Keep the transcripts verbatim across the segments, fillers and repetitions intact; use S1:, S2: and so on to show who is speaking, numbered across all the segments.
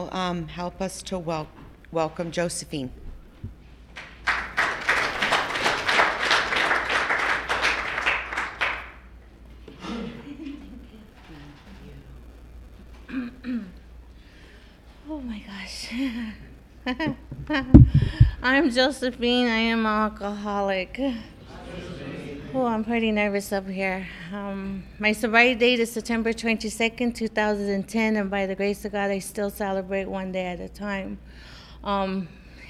S1: will um, help us to wel- welcome Josephine.
S2: Oh my gosh. I'm Josephine. I am an alcoholic. Oh, I'm pretty nervous up here. Um, my sobriety date is September twenty-second, two thousand ten, and by the grace of God, I still celebrate one day at a time. Um,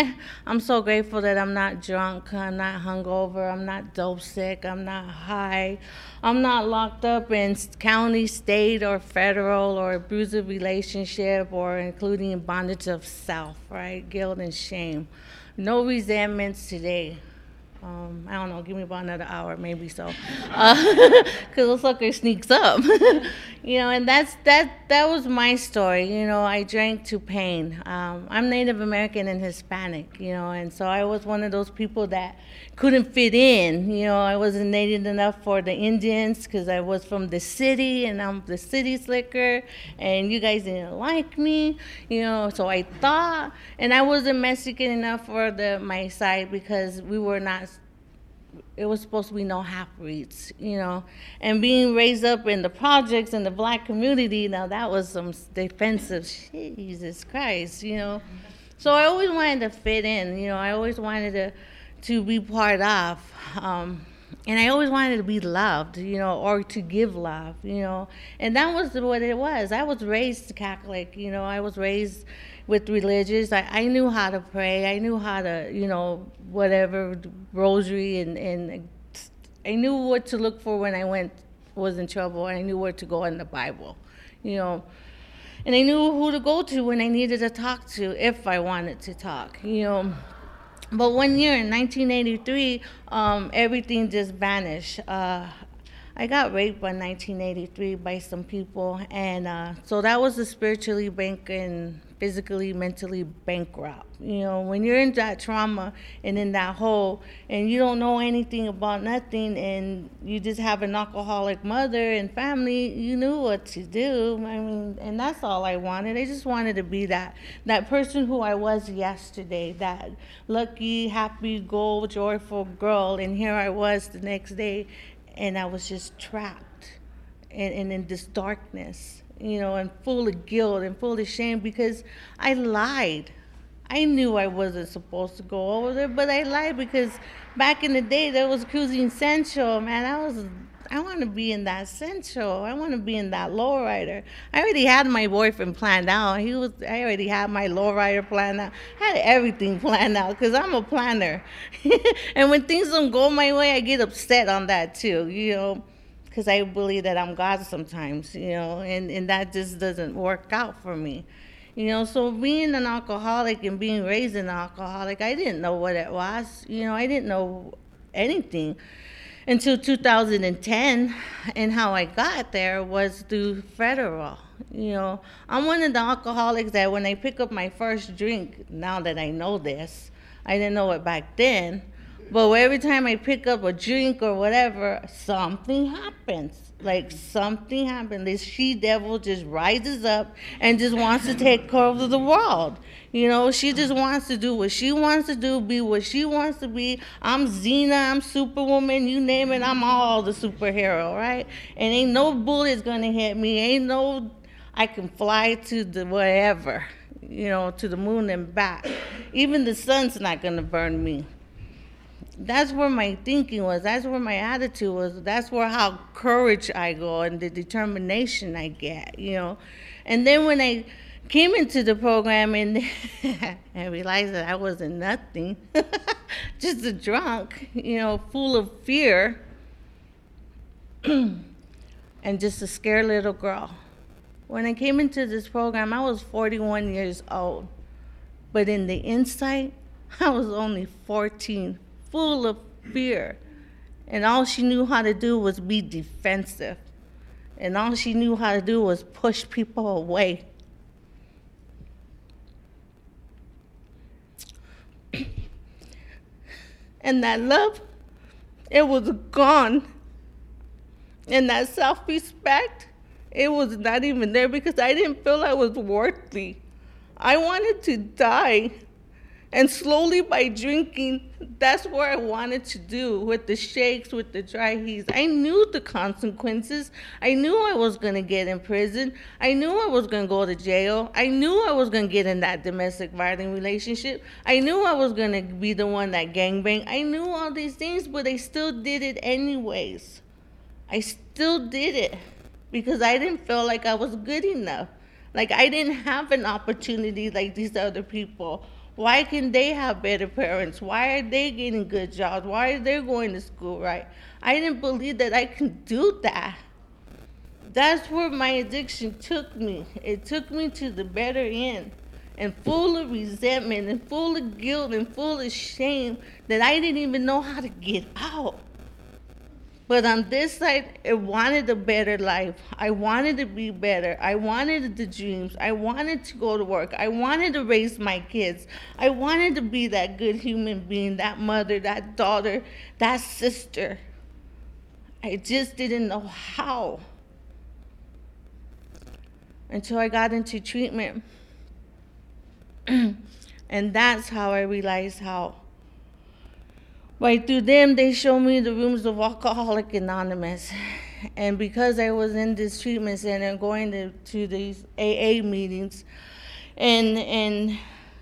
S2: I'm so grateful that I'm not drunk, I'm not hungover, I'm not dope sick, I'm not high, I'm not locked up in county, state, or federal, or abusive relationship, or including bondage of self, right? Guilt and shame. No resentments today. Um, I don't know, give me about another hour, maybe so. Because the sucker sneaks up. You know, and that's that that was my story. You know, I drank to pain. Um, I'm Native American and Hispanic, you know, and so I was one of those people that couldn't fit in. You know, I wasn't Native enough for the Indians because I was from the city, and I'm the city slicker, and you guys didn't like me, you know, so I thought. And I wasn't Mexican enough for the my side because we were not, it was supposed to be no half-breeds, you know. And being raised up in the projects in the black community, now that was some defensive, Jesus Christ, you know. So I always wanted to fit in, you know. I always wanted to, to be part of. Um, and I always wanted to be loved, you know, or to give love, you know. And that was what it was. I was raised Catholic, you know. I was raised with religious. I, I knew how to pray. I knew how to, you know, whatever, rosary, and, and I knew what to look for when I went, was in trouble. I knew where to go in the Bible, you know. And I knew who to go to when I needed to talk to, if I wanted to talk, you know. But one year in nineteen eighty-three, um, everything just vanished. Uh, I got raped by nineteen eighty-three by some people, and uh, so that was the spiritually bank and physically, mentally bankrupt. You know, when you're in that trauma and in that hole, and you don't know anything about nothing, and you just have an alcoholic mother and family, you knew what to do. I mean, and that's all I wanted. I just wanted to be that that person who I was yesterday, that lucky, happy, goal, joyful girl, and here I was the next day, and I was just trapped in, in, in this darkness, you know, and full of guilt and full of shame because I lied. I knew I wasn't supposed to go over there, but I lied because back in the day there was cruising Central, man. I was, I want to be in that Central. I want to be in that lowrider. I already had my boyfriend planned out. He was, I already had my lowrider planned out. I had everything planned out because I'm a planner. And when things don't go my way, I get upset on that too, you know, because I believe that I'm God sometimes, you know, and, and that just doesn't work out for me. You know, so being an alcoholic and being raised an alcoholic, I didn't know what it was. You know, I didn't know anything until two thousand ten, and how I got there was through federal. You know, I'm one of the alcoholics that when I pick up my first drink, now that I know this, I didn't know it back then, but every time I pick up a drink or whatever, something happens. Like something happened. This she-devil just rises up and just wants to take over the world. You know, she just wants to do what she wants to do, be what she wants to be. I'm Xena, I'm Superwoman, you name it, I'm all the superhero, right? And ain't no bullet's gonna hit me. Ain't no, I can fly to the wherever, you know, to the moon and back. Even the sun's not gonna burn me. That's where my thinking was. That's where my attitude was. That's where how courage I go and the determination I get, you know. And then when I came into the program and I realized that I wasn't nothing, just a drunk, you know, full of fear and just a scared little girl. When I came into this program, I was forty-one years old. But in the inside, I was only fourteen. Full of fear, and all she knew how to do was be defensive, and all she knew how to do was push people away. And that love, it was gone, and that self-respect, it was not even there because I didn't feel I was worthy. I wanted to die. And slowly by drinking, that's what I wanted to do with the shakes, with the dry heats. I knew the consequences. I knew I was going to get in prison. I knew I was going to go to jail. I knew I was going to get in that domestic violence relationship. I knew I was going to be the one that gangbanged. I knew all these things, but I still did it anyways. I still did it because I didn't feel like I was good enough. Like I didn't have an opportunity like these other people. Why can they have better parents? Why are they getting good jobs? Why are they going to school right? I didn't believe that I could do that. That's where my addiction took me. It took me to the better end, and full of resentment and full of guilt and full of shame that I didn't even know how to get out. But on this side, I wanted a better life. I wanted to be better. I wanted the dreams. I wanted to go to work. I wanted to raise my kids. I wanted to be that good human being, that mother, that daughter, that sister. I just didn't know how. Until I got into treatment. And that's how I realized how. Right through them, they showed me the rooms of Alcoholics Anonymous. And because I was in this treatment center, going to, to these A A meetings, and and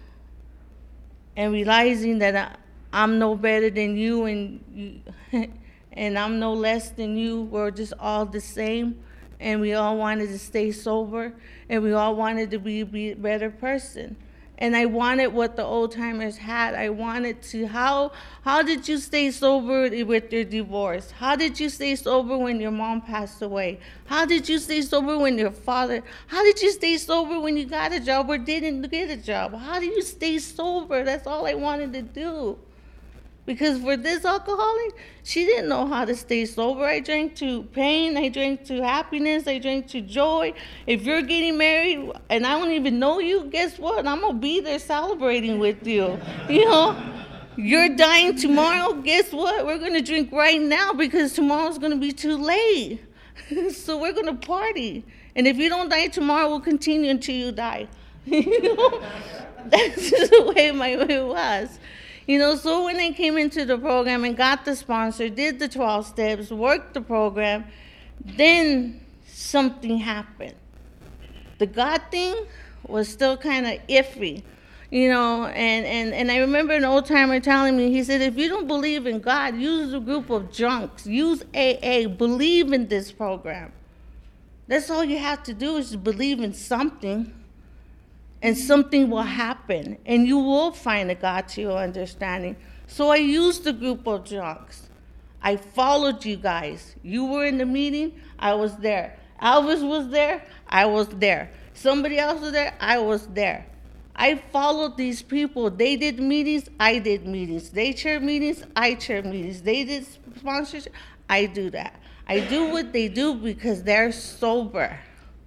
S2: and realizing that I, I'm no better than you, and you, and I'm no less than you, we're just all the same, and we all wanted to stay sober, and we all wanted to be, be a better person. And I wanted what the old timers had. I wanted to, how how did you stay sober with your divorce? How did you stay sober when your mom passed away? How did you stay sober when your father, how did you stay sober when you got a job or didn't get a job? How do you stay sober? That's all I wanted to do. Because for this alcoholic, she didn't know how to stay sober. I drank to pain, I drank to happiness, I drank to joy. If you're getting married and I don't even know you, guess what? I'm going to be there celebrating with you. You know, you're dying tomorrow, guess what? We're going to drink right now because tomorrow's going to be too late. So we're going to party. And if you don't die tomorrow, we'll continue until you die. You know, that's just the way my way was. You know, so when I came into the program and got the sponsor, did the twelve steps, worked the program, then something happened. The God thing was still kind of iffy, you know, and, and, and I remember an old timer telling me, he said, if you don't believe in God, use a group of drunks, use A A, believe in this program. That's all you have to do is believe in something. And something will happen, and you will find a God to your understanding. So I used a group of drunks. I followed you guys. You were in the meeting, I was there. Elvis was there, I was there. Somebody else was there, I was there. I followed these people. They did meetings, I did meetings. They chaired meetings, I chaired meetings. They did sponsorship, I do that. I do what they do because they're sober.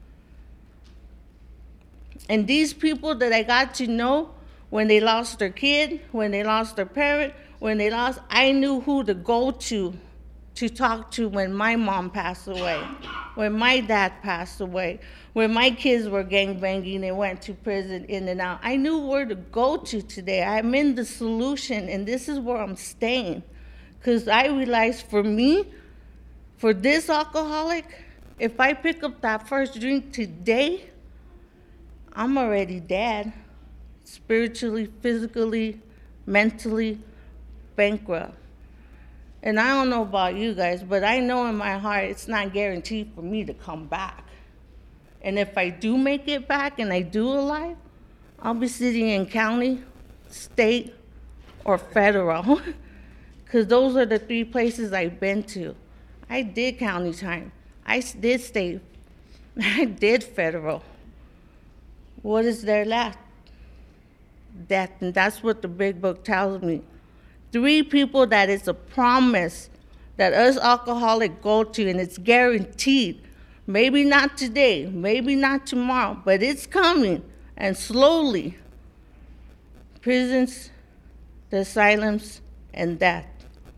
S2: And these people that I got to know, when they lost their kid, when they lost their parent, when they lost, I knew who to go to, to talk to when my mom passed away, when my dad passed away, when my kids were gangbanging and went to prison in and out. I knew where to go to today. I'm in the solution, and this is where I'm staying. Because I realized for me, for this alcoholic, if I pick up that first drink today, I'm already dead, spiritually, physically, mentally bankrupt. And I don't know about you guys, but I know in my heart it's not guaranteed for me to come back. And if I do make it back and I do alive, I'll be sitting in county, state, or federal, because those are the three places I've been to. I did county time. I did state. I did federal. What is there left? Death, and that's what the big book tells me. Three people that it's a promise that us alcoholics go to, and it's guaranteed. Maybe not today, maybe not tomorrow, but it's coming, and slowly. Prisons, the asylums, and death.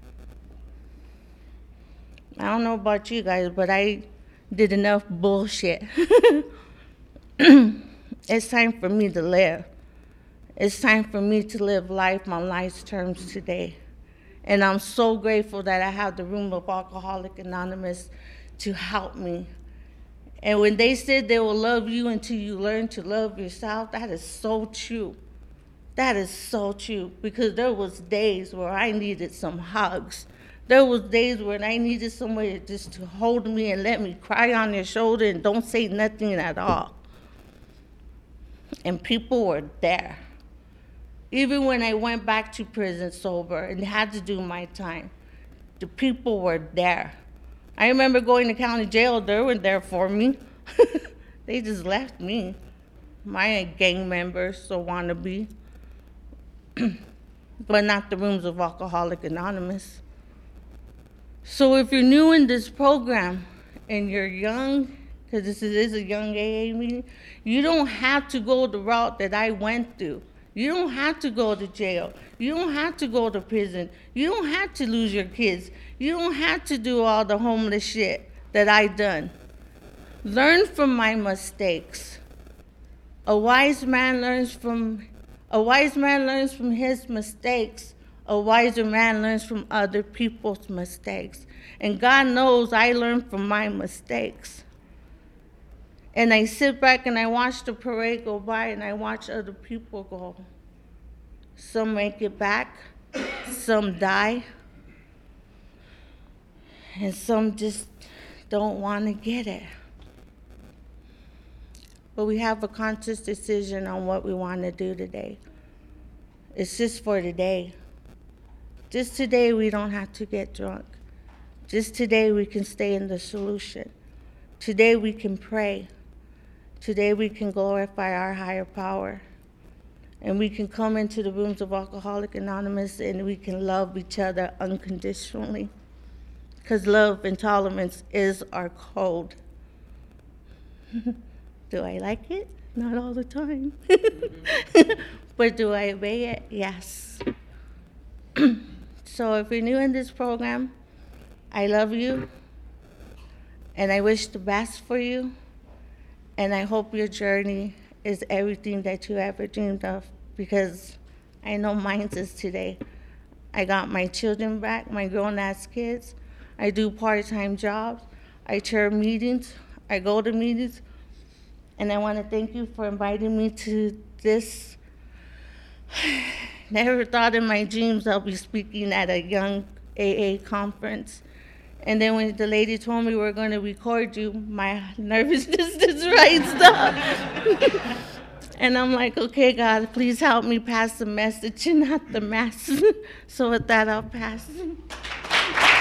S2: I don't know about you guys, but I did enough bullshit. It's time for me to live. It's time for me to live life on life's terms today. And I'm so grateful that I have the room of Alcoholics Anonymous to help me. And when they said they will love you until you learn to love yourself, that is so true. That is so true, because there was days where I needed some hugs. There was days when I needed somebody just to hold me and let me cry on their shoulder and don't say nothing at all. And people were there. Even when I went back to prison sober and had to do my time, the people were there. I remember going to county jail, they weren't there for me. They just left me. My gang members, so wannabe. But not the rooms of Alcoholics Anonymous. So if you're new in this program and you're young, because this is a young A A meeting, you don't have to go the route that I went through. You don't have to go to jail. You don't have to go to prison. You don't have to lose your kids. You don't have to do all the homeless shit that I done. Learn from my mistakes. A wise man learns from a wise man learns from his mistakes. A wiser man learns from other people's mistakes. And God knows I learned from my mistakes. And I sit back and I watch the parade go by and I watch other people go. Some make it back, some die, and some just don't want to get it. But we have a conscious decision on what we want to do today. It's just for today. Just today we don't have to get drunk. Just today we can stay in the solution. Today we can pray. Today we can glorify our higher power. And we can come into the rooms of Alcoholics Anonymous and we can love each other unconditionally. Because love and tolerance is our code. Do I like it? Not all the time. But do I obey it? Yes. So if you're new in this program, I love you. And I wish the best for you. And I hope your journey is everything that you ever dreamed of, because I know mine is today. I got my children back, my grown-ass kids. I do part-time jobs. I chair meetings. I go to meetings. And I want to thank you for inviting me to this. Never thought in my dreams I'll be speaking at a young A A conference. And then when the lady told me we were going to record you, my nervousness just rised up. And I'm like, okay, God, please help me pass the message and not the mass. So with that, I'll pass.